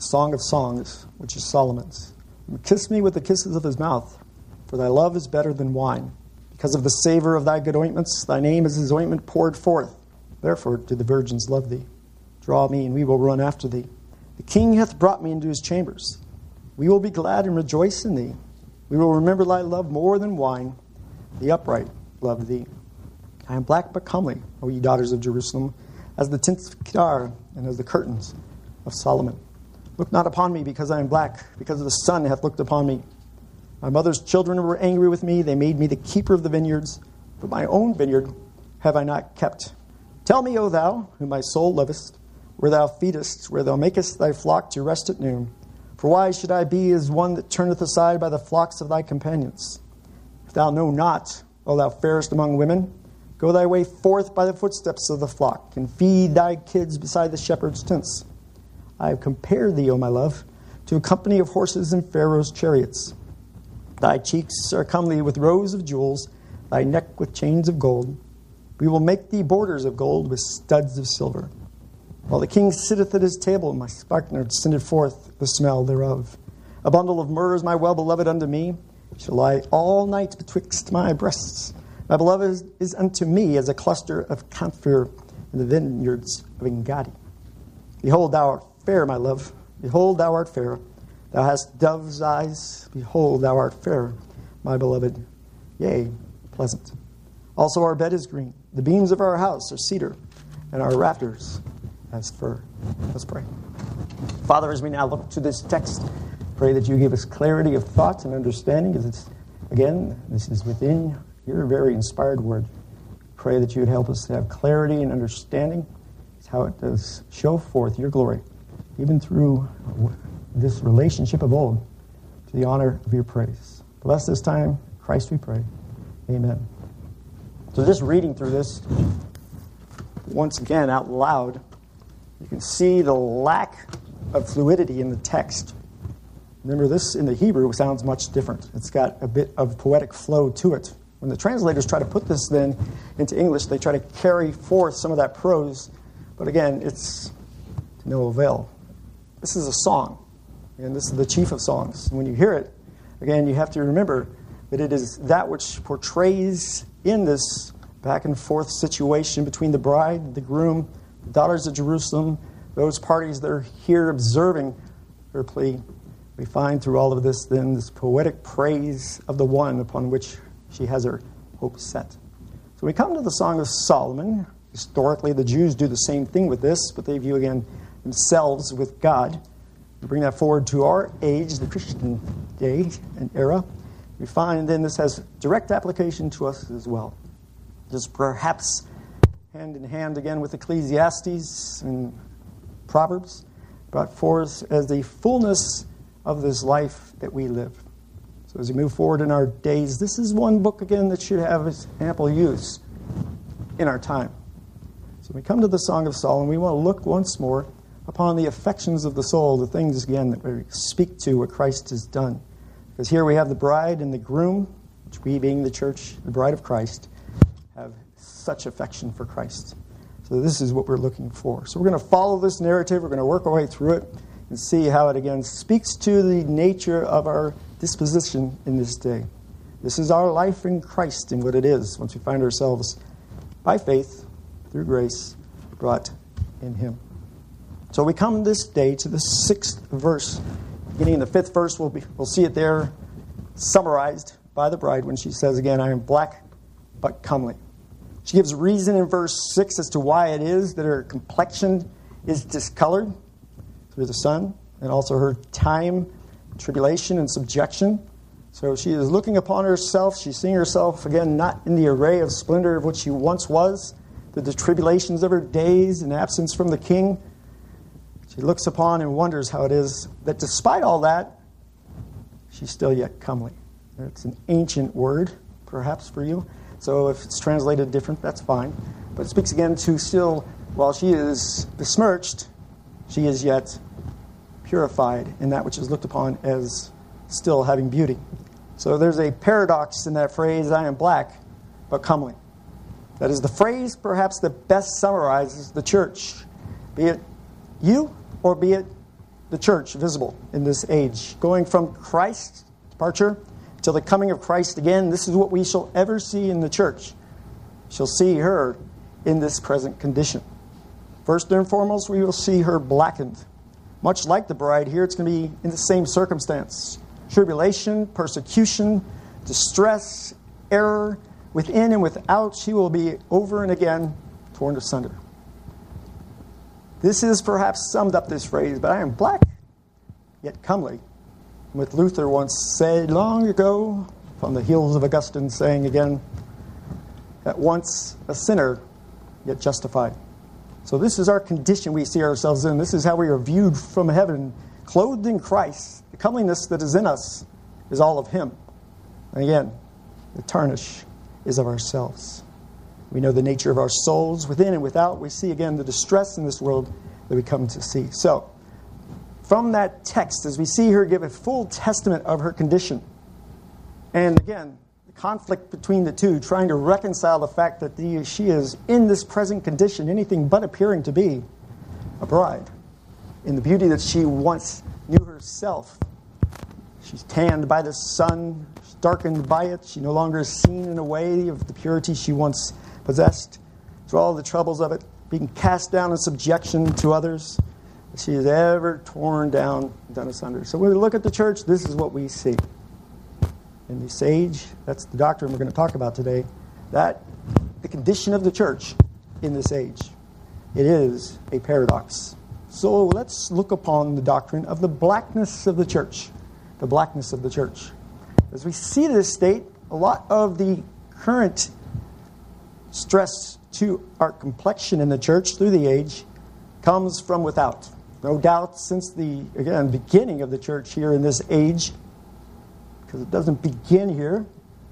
the Song of Songs, which is Solomon's. Kiss me with the kisses of his mouth, for thy love is better than wine. Because of the savor of thy good ointments, thy name is his ointment poured forth. Therefore do the virgins love thee. Draw me, and we will run after thee. The king hath brought me into his chambers. We will be glad and rejoice in thee. We will remember thy love more than wine. The upright love thee. I am black but comely, O ye daughters of Jerusalem, as the tents of Kedar and as the curtains of Solomon. Look not upon me because I am black, because the sun hath looked upon me. My mother's children were angry with me. They made me the keeper of the vineyards, but my own vineyard have I not kept. Tell me, O thou, whom my soul lovest, where thou feedest, where thou makest thy flock to rest at noon. For why should I be as one that turneth aside by the flocks of thy companions? If thou know not, O thou fairest among women, go thy way forth by the footsteps of the flock, and feed thy kids beside the shepherd's tents. I have compared thee, O my love, to a company of horses in Pharaoh's chariots. Thy cheeks are comely with rows of jewels, thy neck with chains of gold. We will make thee borders of gold with studs of silver. While the king sitteth at his table, my spikenard sendeth forth the smell thereof. A bundle of myrrh is my well-beloved unto me. It shall lie all night betwixt my breasts. My beloved is unto me as a cluster of camphor in the vineyards of Engadi. Behold, thou art fair, my love. Behold, thou art fair. Thou hast dove's eyes. Behold, thou art fair, my beloved. Yea, pleasant. Also our bed is green. The beams of our house are cedar, and our rafters as fir. Let's pray. Father, as we now look to this text, pray that you give us clarity of thought and understanding, as it's, again, this is within your very inspired word. Pray that you would help us to have clarity and understanding. It's how it does show forth your glory, even through this relationship of old, to the honor of your praise. Bless this time. In Christ we pray. Amen. So just reading through this, once again out loud, you can see the lack of fluidity in the text. Remember, this in the Hebrew sounds much different. It's got a bit of poetic flow to it. When the translators try to put this then into English, they try to carry forth some of that prose. But again, it's to no avail. This is a song, and this is the chief of songs. And when you hear it, again, you have to remember that it is that which portrays in this back and forth situation between the bride, the groom, the daughters of Jerusalem, those parties that are here observing her plea. We find through all of this then this poetic praise of the one upon which she has her hope set. So we come to the Song of Solomon. Historically, the Jews do the same thing with this, but they view again themselves with God. We bring that forward to our age, the Christian day and era. We find then this has direct application to us as well. This perhaps hand in hand again with Ecclesiastes and Proverbs, brought forth as the fullness of this life that we live. So as we move forward in our days, this is one book again that should have ample use in our time. So when we come to the Song of Solomon, we want to look once more upon the affections of the soul, the things again that we speak to what Christ has done. Because here we have the bride and the groom, which we being the church, the bride of Christ, have such affection for Christ. So this is what we're looking for. So we're going to follow this narrative. We're going to work our way through it and see how it again speaks to the nature of our disposition in this day. This is our life in Christ and what it is once we find ourselves by faith, through grace, brought in Him. So we come this day to the 6th verse. Beginning in the 5th verse, we'll see it there summarized by the bride when she says again, I am black but comely. She gives reason in verse 6 as to why it is that her complexion is discolored through the sun, and also her time, tribulation, and subjection. So she is looking upon herself. She's seeing herself, again, not in the array of splendor of what she once was, through the tribulations of her days and absence from the king. She looks upon and wonders how it is that despite all that, she's still yet comely. It's an ancient word, perhaps, for you. So if it's translated different, that's fine. But it speaks again to still, while she is besmirched, she is yet purified in that which is looked upon as still having beauty. So there's a paradox in that phrase, I am black, but comely. That is the phrase, perhaps, that best summarizes the church. Be it you or be it the church visible in this age. Going from Christ's departure till the coming of Christ again, this is what we shall ever see in the church. We shall see her in this present condition. First and foremost, we will see her blackened. Much like the bride here, it's going to be in the same circumstance. Tribulation, persecution, distress, error, within and without, she will be over and again torn asunder. This is perhaps summed up this phrase, but I am black, yet comely. What Luther once said long ago, from the heels of Augustine saying again, at once a sinner, yet justified. So this is our condition we see ourselves in. This is how we are viewed from heaven, clothed in Christ. The comeliness that is in us is all of Him. And again, the tarnish is of ourselves. We know the nature of our souls, within and without. We see again the distress in this world that we come to see. So, from that text, as we see her give a full testament of her condition, and again, the conflict between the two, trying to reconcile the fact that she is in this present condition, anything but appearing to be a bride, in the beauty that she once knew herself. She's tanned by the sun, she's darkened by it, she no longer is seen in a way of the purity she once possessed, through all the troubles of it, being cast down in subjection to others. She is ever torn down and done asunder. So when we look at the church, this is what we see. In this age, that's the doctrine we're going to talk about today, that the condition of the church in this age, it is a paradox. So let's look upon the doctrine of the blackness of the church. The blackness of the church. As we see this state, a lot of the current stress to our complexion in the church through the age comes from without. No doubt since the, again, beginning of the church here in this age, because it doesn't begin here,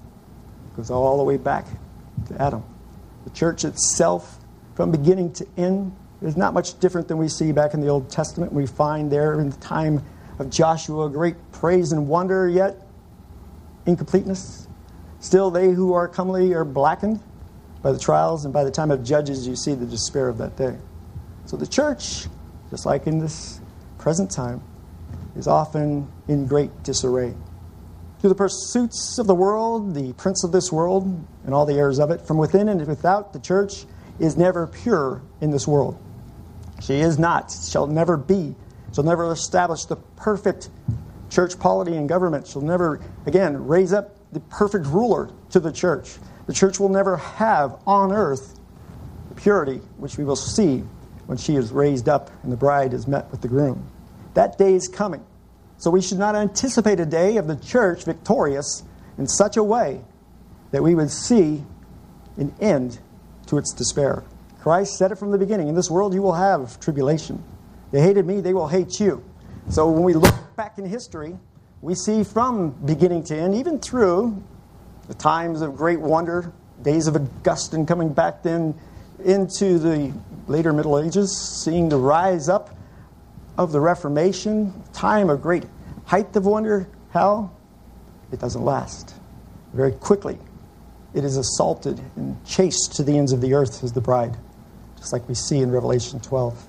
it goes all the way back to Adam. The church itself, from beginning to end, is not much different than we see back in the Old Testament. We find there in the time of Joshua great praise and wonder, yet incompleteness. Still they who are comely are blackened by the trials, and by the time of Judges you see the despair of that day. So the church, just like in this present time, is often in great disarray. Through the pursuits of the world, the prince of this world, and all the heirs of it, from within and without, the church is never pure in this world. She is not, shall never be. She'll never establish the perfect church polity and government. She'll never, again, raise up the perfect ruler to the church. The church will never have on earth the purity which we will see when she is raised up and the bride is met with the groom. That day is coming. So we should not anticipate a day of the church victorious in such a way that we would see an end to its despair. Christ said it from the beginning. In this world you will have tribulation. They hated me, they will hate you. So when we look back in history, we see from beginning to end, even through the times of great wonder, days of Augustine coming back then into the later Middle Ages, seeing the rise up of the Reformation, time of great height of wonder, how it doesn't last. Very quickly, it is assaulted and chased to the ends of the earth as the bride, just like we see in Revelation 12.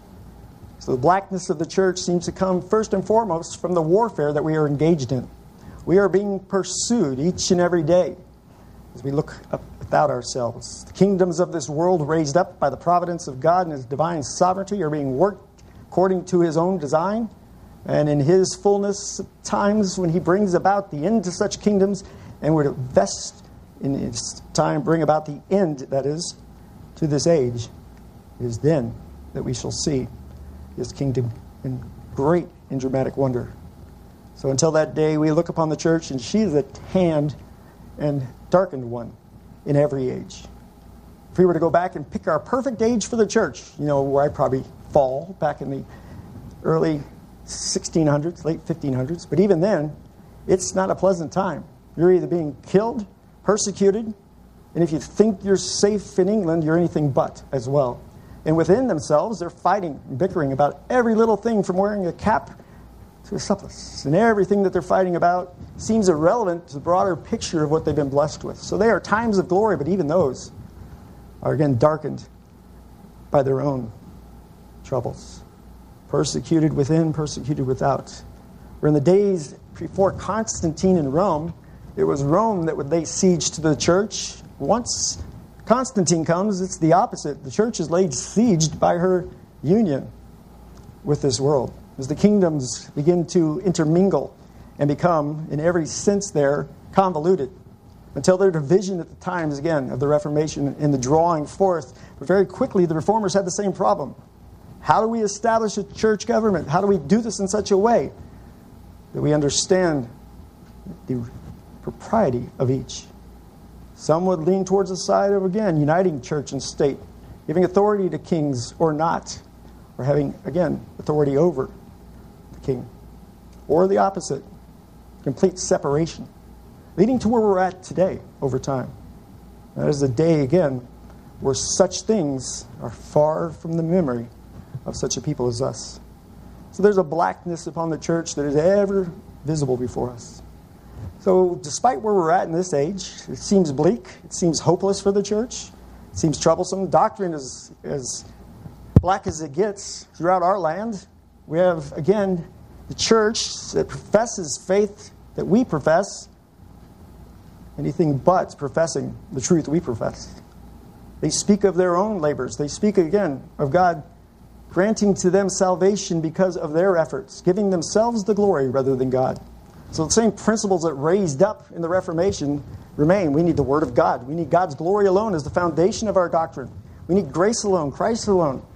So the blackness of the church seems to come first and foremost from the warfare that we are engaged in. We are being pursued each and every day as we look up without ourselves. The kingdoms of this world raised up by the providence of God and His divine sovereignty are being worked according to His own design. And in His fullness of times when He brings about the end to such kingdoms and would invest in His time, bring about the end, that is, to this age, it is then that we shall see His kingdom in great and dramatic wonder. So until that day, we look upon the church, and she is a tanned and darkened one in every age. If we were to go back and pick our perfect age for the church, where I probably fall back in the early 1600s, late 1500s, but even then, it's not a pleasant time. You're either being killed, persecuted, and if you think you're safe in England, you're anything but as well. And within themselves, they're fighting and bickering about every little thing from wearing a cap to a surplice. And everything that they're fighting about seems irrelevant to the broader picture of what they've been blessed with. So they are times of glory, but even those are again darkened by their own troubles. persecuted within, persecuted without. Or in the days before Constantine in Rome, it was Rome that would lay siege to the church. Once Constantine comes, it's the opposite. The church is laid siege by her union with this world. As the kingdoms begin to intermingle and become, in every sense there, convoluted, until their division at the times, again, of the Reformation and the drawing forth. But very quickly, the Reformers had the same problem. How do we establish a church government? How do we do this in such a way that we understand the propriety of each? Some would lean towards the side of, again, uniting church and state, giving authority to kings or not, or having, again, authority over the king. Or the opposite, complete separation, leading to where we're at today over time. That is a day, again, where such things are far from the memory of such a people as us. So there's a blackness upon the church that is ever visible before us. So despite where we're at in this age, it seems bleak, it seems hopeless for the church, it seems troublesome. Doctrine is as black as it gets throughout our land. We have, again, the church that professes faith that we profess, anything but professing the truth we profess. They speak of their own labors. They speak, again, of God granting to them salvation because of their efforts, giving themselves the glory rather than God. So the same principles that raised up in the Reformation remain. We need the Word of God. We need God's glory alone as the foundation of our doctrine. We need grace alone, Christ alone.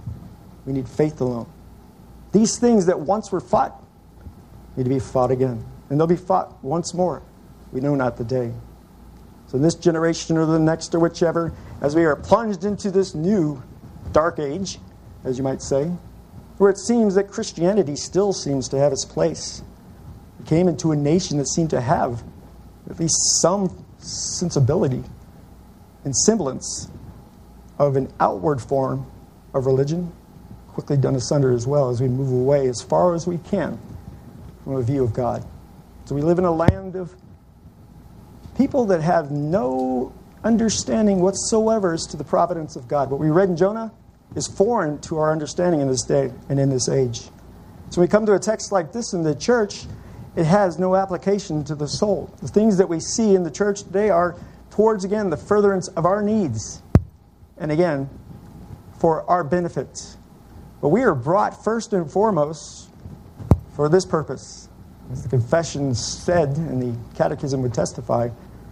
We need faith alone. These things that once were fought need to be fought again. And they'll be fought once more. We know not the day. So in this generation or the next or whichever, as we are plunged into this new dark age, as you might say, where it seems that Christianity still seems to have its place. We came into a nation that seemed to have at least some sensibility and semblance of an outward form of religion, quickly done asunder as well as we move away as far as we can from a view of God. So we live in a land of people that have no understanding whatsoever as to the providence of God. What we read in Jonah is foreign to our understanding in this day and in this age. So when we come to a text like this in the church, it has no application to the soul. The things that we see in the church today are towards, again, the furtherance of our needs. And again, for our benefit. But we are brought first and foremost for this purpose. As the confession said, and the catechism would testify,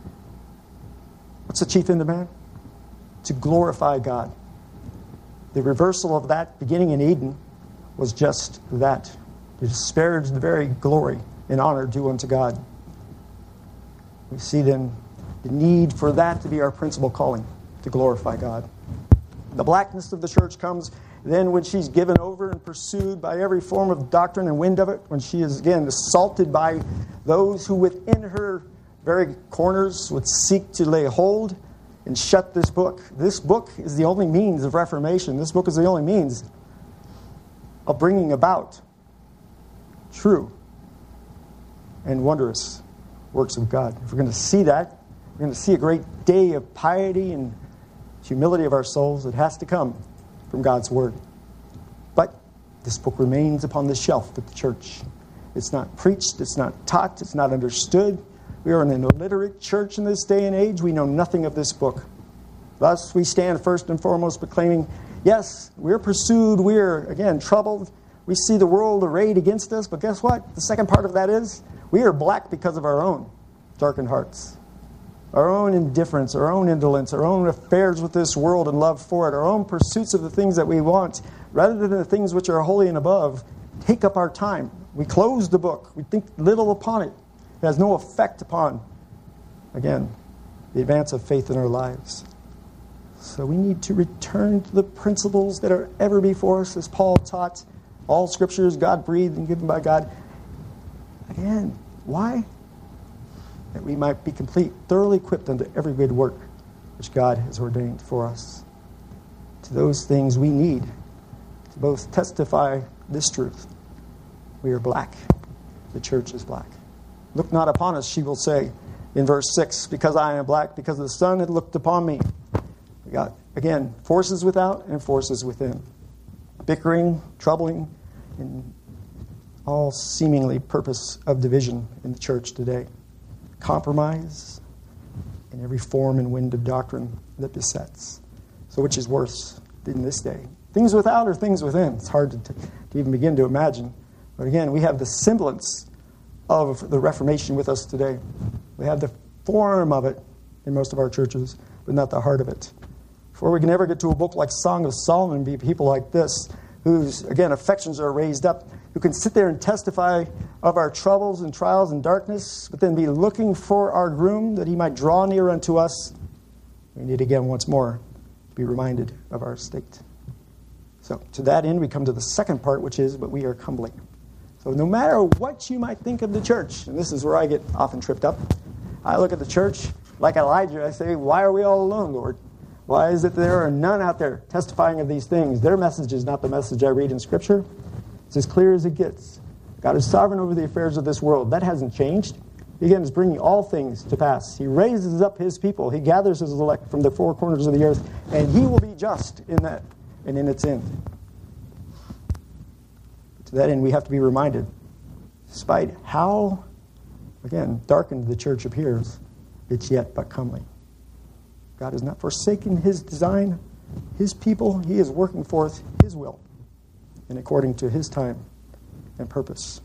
what's the chief end of man? To glorify God. The reversal of that beginning in Eden was just that. To disparage the very glory and honor due unto God. We see then the need for that to be our principal calling, to glorify God. The blackness of the church comes then when she's given over and pursued by every form of doctrine and wind of it, when she is again assaulted by those who within her very corners would seek to lay hold and shut this book. This book is the only means of reformation. This book is the only means of bringing about true and wondrous works of God. If we're going to see that, we're going to see a great day of piety and humility of our souls. It has to come from God's Word. But this book remains upon the shelf at the church. It's not preached, it's not taught, it's not understood. We are in an illiterate church in this day and age. We know nothing of this book. Thus, we stand first and foremost proclaiming, yes, we're pursued, we're, again, troubled. We see the world arrayed against us, but guess what? The second part of that is, we are black because of our own darkened hearts. Our own indifference, our own indolence, our own affairs with this world and love for it, our own pursuits of the things that we want, rather than the things which are holy and above, take up our time. We close the book. We think little upon it. It has no effect upon, again, the advance of faith in our lives. So we need to return to the principles that are ever before us, as Paul taught. All Scripture is God-breathed and given by God. Again, why? That we might be complete, thoroughly equipped unto every good work which God has ordained for us. To those things we need to both testify this truth. We are black. The church is black. Look not upon us, she will say in verse 6, because I am black, because the sun had looked upon me. We got, again, forces without and forces within. Bickering, troubling, in all seemingly purpose of division in the church today. Compromise and every form and wind of doctrine that besets. So which is worse in this day? Things without or things within? It's hard to even begin to imagine. But again, we have the semblance of the Reformation with us today. We have the form of it in most of our churches, but not the heart of it. Before we can ever get to a book like Song of Solomon, be people like this, whose, again, affections are raised up, who can sit there and testify of our troubles and trials and darkness, but then be looking for our groom that he might draw near unto us. We need again once more to be reminded of our state. So to that end, we come to the second part, which is, but we are humbly. So no matter what you might think of the church, and this is where I get often tripped up, I look at the church like Elijah, I say, why are we all alone, Lord? Why is it there are none out there testifying of these things? Their message is not the message I read in Scripture. It's as clear as it gets. God is sovereign over the affairs of this world. That hasn't changed. He, again, is bringing all things to pass. He raises up his people. He gathers his elect from the four corners of the earth, and he will be just in that and in its end. To that end, we have to be reminded, despite how, again, darkened the church appears, it's yet but comely. God has not forsaken his design, his people. He is working forth his will and according to his time and purpose.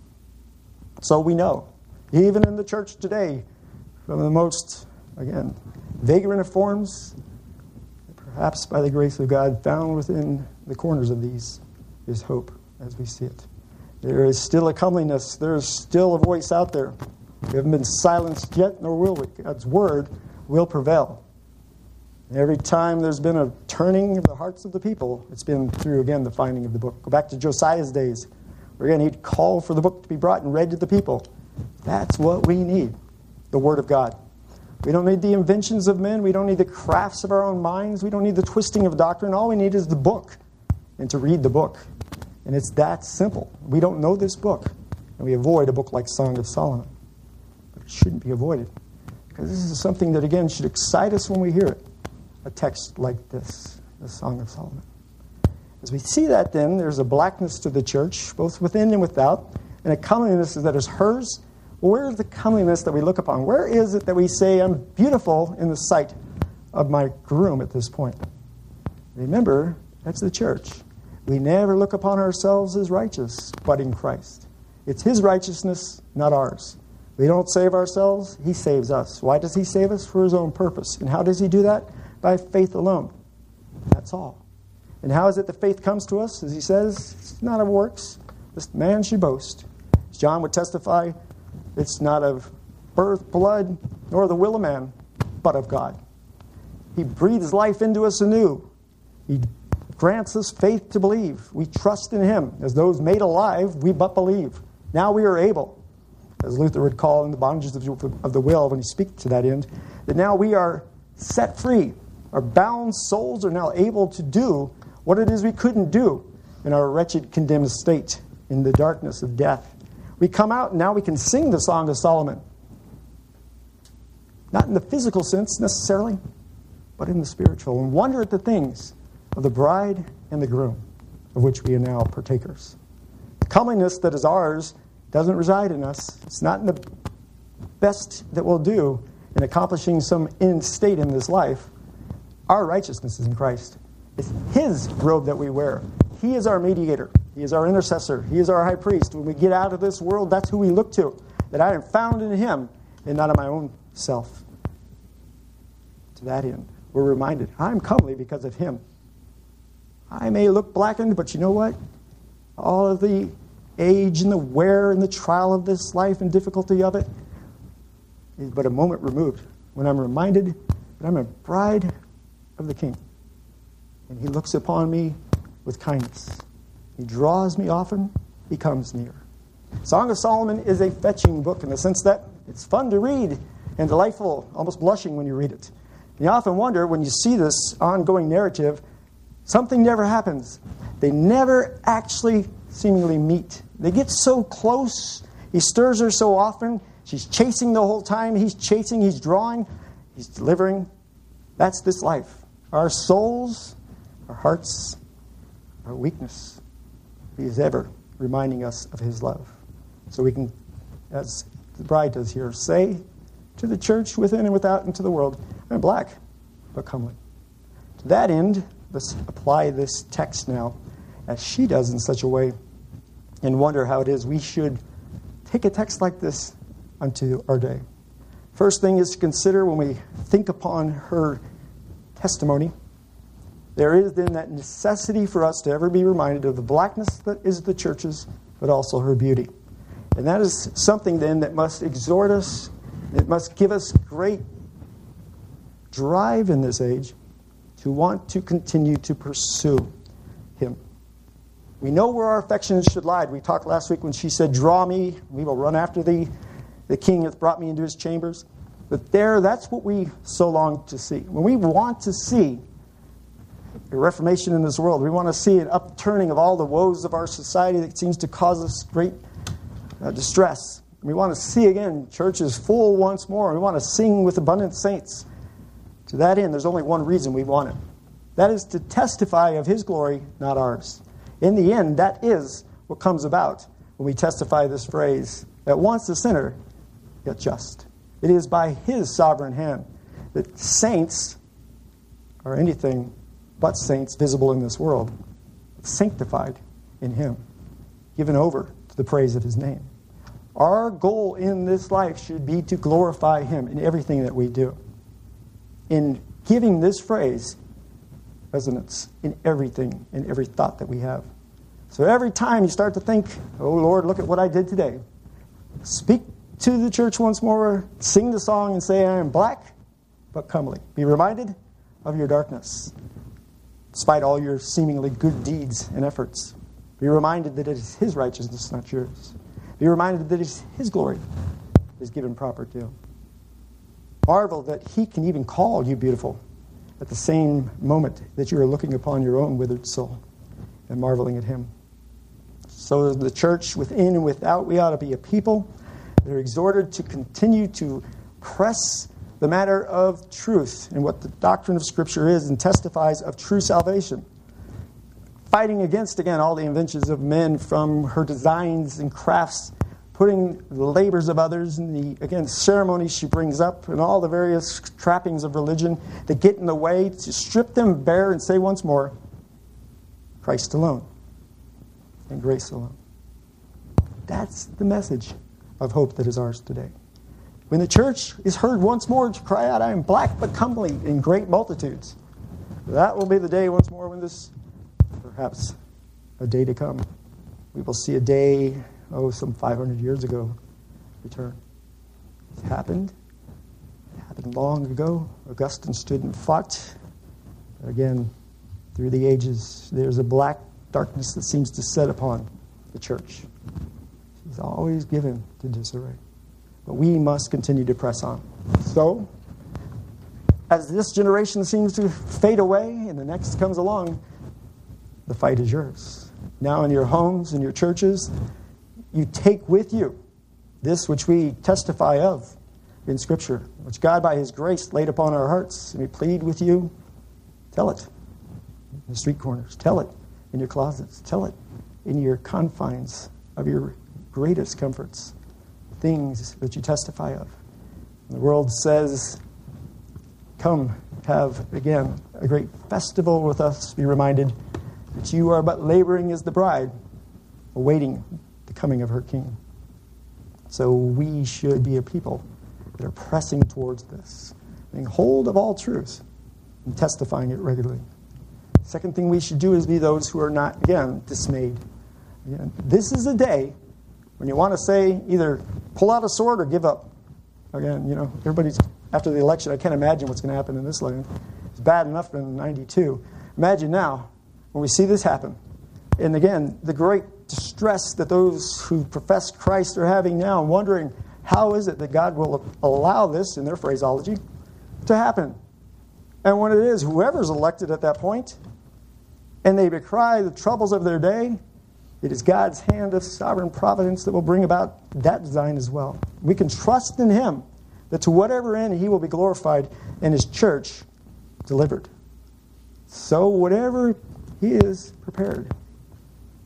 So we know, even in the church today, from the most, again, vagrant of forms, perhaps by the grace of God, found within the corners of these is hope as we see it. There is still a comeliness. There is still a voice out there. We haven't been silenced yet, nor will we. God's word will prevail. Every time there's been a turning of the hearts of the people, it's been through, again, the finding of the book. Go back to Josiah's days, where again he'd call for the book to be brought and read to the people. That's what we need, the Word of God. We don't need the inventions of men. We don't need the crafts of our own minds. We don't need the twisting of doctrine. All we need is the book and to read the book. And it's that simple. We don't know this book, and we avoid a book like Song of Solomon. But it shouldn't be avoided, because this is something that, again, should excite us when we hear it. A text like this, the Song of Solomon. As we see that, then, there's a blackness to the church, both within and without, and a comeliness that is hers. Well, where is the comeliness that we look upon? Where is it that we say, I'm beautiful in the sight of my groom at this point? Remember, that's the church. We never look upon ourselves as righteous, but in Christ. It's his righteousness, not ours. We don't save ourselves. He saves us. Why does he save us? For his own purpose. And how does he do that? By faith alone. That's all. And how is it that faith comes to us? As he says, it's not of works, lest man should boast. As John would testify, it's not of birth, blood, nor the will of man, but of God. He breathes life into us anew. He grants us faith to believe. We trust in him. As those made alive, we but believe. Now we are able, as Luther would call in the bondages of the will when he speaks to that end, that now we are set free. Our bound souls are now able to do what it is we couldn't do in our wretched, condemned state in the darkness of death. We come out and now we can sing the Song of Solomon. Not in the physical sense necessarily, but in the spiritual, and wonder at the things of the bride and the groom, of which we are now partakers. The comeliness that is ours doesn't reside in us. It's not in the best that we'll do in accomplishing some end state in this life. Our righteousness is in Christ. It's his robe that we wear. He is our mediator. He is our intercessor. He is our high priest. When we get out of this world, that's who we look to. That I am found in him and not in my own self. To that end, we're reminded, I'm comely because of him. I may look blackened, but you know what? All of the age and the wear and the trial of this life and difficulty of it is but a moment removed when I'm reminded that I'm a bride of the King. And he looks upon me with kindness. He draws me often. He comes near. Song of Solomon is a fetching book in the sense that it's fun to read and delightful, almost blushing when you read it. And you often wonder when you see this ongoing narrative, something never happens. They never actually seemingly meet. They get so close. He stirs her so often. She's chasing the whole time. He's chasing. He's drawing. He's delivering. That's this life. Our souls, our hearts, our weakness. He is ever reminding us of his love. So we can, as the bride does here, say to the church within and without and to the world, I'm black, but comely. To that end, let's apply this text now, as she does in such a way, and wonder how it is we should take a text like this unto our day. First thing is to consider when we think upon her testimony, there is then that necessity for us to ever be reminded of the blackness that is the church's, but also her beauty. And that is something then that must exhort us, it must give us great drive in this age to want to continue to pursue him. We know where our affections should lie. We talked last week when she said, draw me, we will run after thee. The king hath brought me into his chambers. But that's what we so long to see. When we want to see a reformation in this world, we want to see an upturning of all the woes of our society that seems to cause us great distress. We want to see again churches full once more. We want to sing with abundant saints. To that end, there's only one reason we want it. That is to testify of his glory, not ours. In the end, that is what comes about when we testify this phrase, that once a sinner, yet just. It is by his sovereign hand that saints are anything but saints visible in this world, sanctified in him, given over to the praise of his name. Our goal in this life should be to glorify him in everything that we do. In giving this phrase resonance in everything, in every thought that we have. So every time you start to think, oh Lord, look at what I did today. Speak to the church once more, sing the song and say, I am black, but comely. Be reminded of your darkness, despite all your seemingly good deeds and efforts. Be reminded that it is his righteousness, not yours. Be reminded that it is his glory is given proper due. Marvel that he can even call you beautiful at the same moment that you are looking upon your own withered soul and marveling at him. So the church, within and without, we ought to be a people that are exhorted to continue to press the matter of truth and what the doctrine of Scripture is and testifies of true salvation. Fighting against, again, all the inventions of men from her designs and crafts, putting the labors of others and the, again, ceremonies she brings up and all the various trappings of religion that get in the way, to strip them bare and say once more, Christ alone and grace alone. That's the message of hope that is ours today. When the church is heard once more to cry out, I am black but comely in great multitudes, that will be the day once more when this, perhaps a day to come, we will see a day, some 500 years ago, return. It happened. It happened long ago. Augustine stood and fought. Again, through the ages, there's a black darkness that seems to set upon the church. She's always given to disarray. But we must continue to press on. So, as this generation seems to fade away and the next comes along, the fight is yours. Now in your homes, in your churches, you take with you this which we testify of in Scripture, which God by his grace laid upon our hearts. And we plead with you, tell it in the street corners. Tell it in your closets. Tell it in your confines of your greatest comforts. Things that you testify of. And the world says, come have, again, a great festival with us. Be reminded that you are but laboring as the bride, awaiting the coming of her king. So we should be a people that are pressing towards this, laying hold of all truth and testifying it regularly. Second thing we should do is be those who are not, again, dismayed. Again, this is a day when you want to say either pull out a sword or give up. Again, everybody's, after the election, I can't imagine what's going to happen in this land. It's bad enough in 92. Imagine now when we see this happen. And again, the great distress that those who profess Christ are having now, wondering how is it that God will allow this, in their phraseology, to happen. And when it is, whoever's elected at that point, and they decry the troubles of their day, it is God's hand of sovereign providence that will bring about that design as well. We can trust in him that to whatever end he will be glorified and his church delivered. So whatever he is prepared,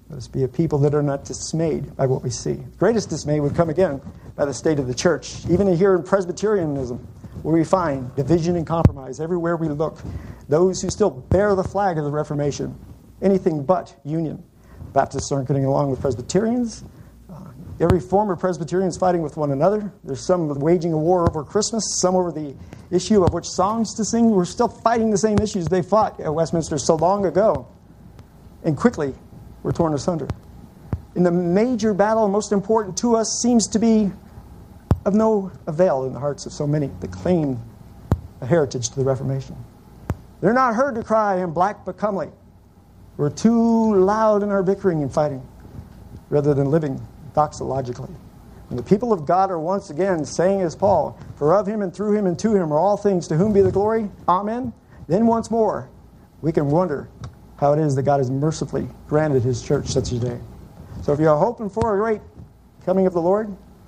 Let us be a people that are not dismayed by what we see. The greatest dismay would come again by the state of the church. Even here in Presbyterianism, where we find division and compromise everywhere we look. Those who still bear the flag of the Reformation, anything but union. Baptists aren't getting along with Presbyterians. Every former Presbyterian is fighting with one another. There's some waging a war over Christmas, some over the issue of which songs to sing. We're still fighting the same issues they fought at Westminster so long ago. And quickly, we're torn asunder. And the major battle, most important to us, seems to be of no avail in the hearts of so many that claim a heritage to the Reformation. They're not heard to cry, "I am black but comely." We're too loud in our bickering and fighting, rather than living doxologically. And the people of God are once again saying as Paul, "For of him and through him and to him are all things, to whom be the glory." Amen. Then once more, we can wonder how it is that God has mercifully granted his church such a day. So if you're hoping for a great coming of the Lord,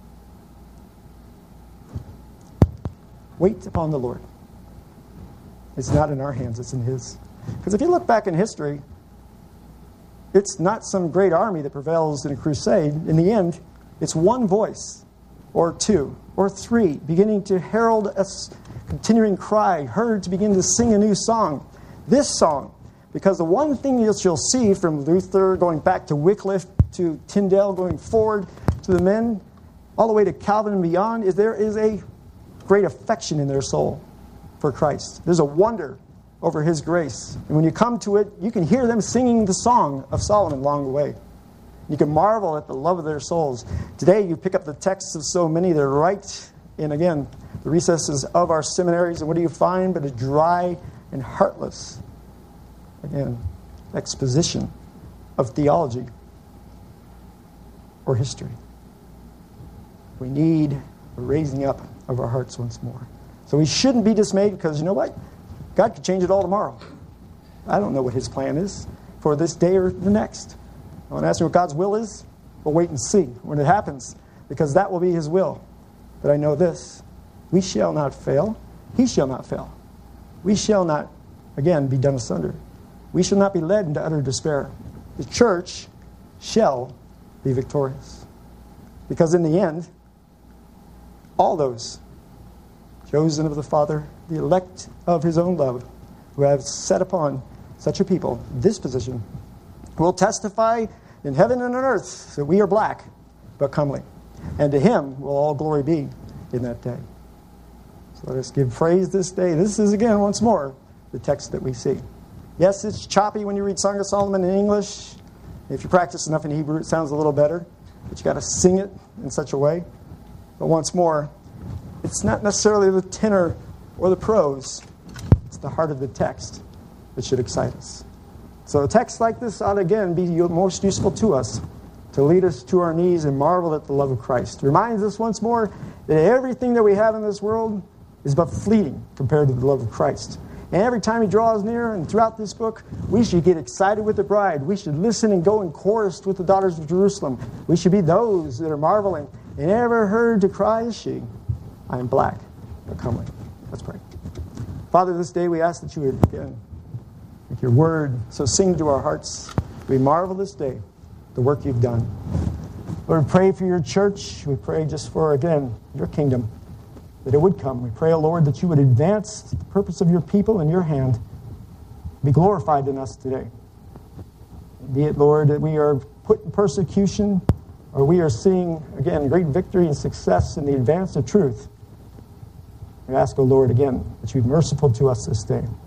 wait upon the Lord. It's not in our hands, it's in his. Because if you look back in history, it's not some great army that prevails in a crusade. In the end, it's one voice, or two, or three, beginning to herald a continuing cry, heard to begin to sing a new song. This song, because the one thing that you'll see from Luther going back to Wycliffe, to Tyndale, going forward to the men, all the way to Calvin and beyond, is there is a great affection in their soul for Christ. There's a wonder over his grace. And when you come to it, you can hear them singing the song of Solomon along the way. You can marvel at the love of their souls. Today, you pick up the texts of so many that are right in, again, the recesses of our seminaries, and what do you find but a dry and heartless, again, exposition of theology or history. We need a raising up of our hearts once more. So we shouldn't be dismayed, because you know what? God could change it all tomorrow. I don't know what his plan is for this day or the next. I want to ask you what God's will is. We'll wait and see when it happens, because that will be his will. But I know this: we shall not fail. He shall not fail. We shall not, again, be done asunder. We shall not be led into utter despair. The church shall be victorious. Because in the end, all those chosen of the Father, the elect of his own love, who have set upon such a people this position, will testify in heaven and on earth that we are black but comely. And to him will all glory be in that day. So let us give praise this day. This is, again, once more, the text that we see. Yes, it's choppy when you read Song of Solomon in English. If you practice enough in Hebrew, it sounds a little better. But you got to sing it in such a way. But once more, it's not necessarily the tenor or the prose. It's the heart of the text that should excite us. So a text like this ought, again, be most useful to us, to lead us to our knees and marvel at the love of Christ. It reminds us once more that everything that we have in this world is but fleeting compared to the love of Christ. And every time he draws near, and throughout this book, we should get excited with the bride. We should listen and go in chorus with the daughters of Jerusalem. We should be those that are marveling. And ever heard to cry as she, "I am black, but comely." Let's pray. Father, this day we ask that you would, again, make your word so sing to our hearts. We marvel this day the work you've done. Lord, we pray for your church. We pray just for, again, your kingdom, that it would come. We pray, O Lord, that you would advance the purpose of your people in your hand. Be glorified in us today. Be it, Lord, that we are put in persecution, or we are seeing, again, great victory and success in the advance of truth. We ask, O Lord, again, that you be merciful to us this day.